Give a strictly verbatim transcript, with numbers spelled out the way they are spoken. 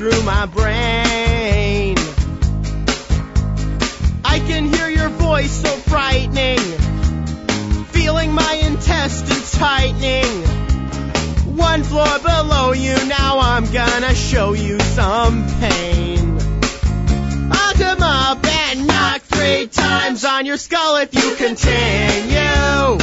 through my brain. I can hear your voice so frightening, feeling my intestines tightening. One floor below you, now I'm gonna show you some pain. I'll come up and knock three times on your skull if you continue.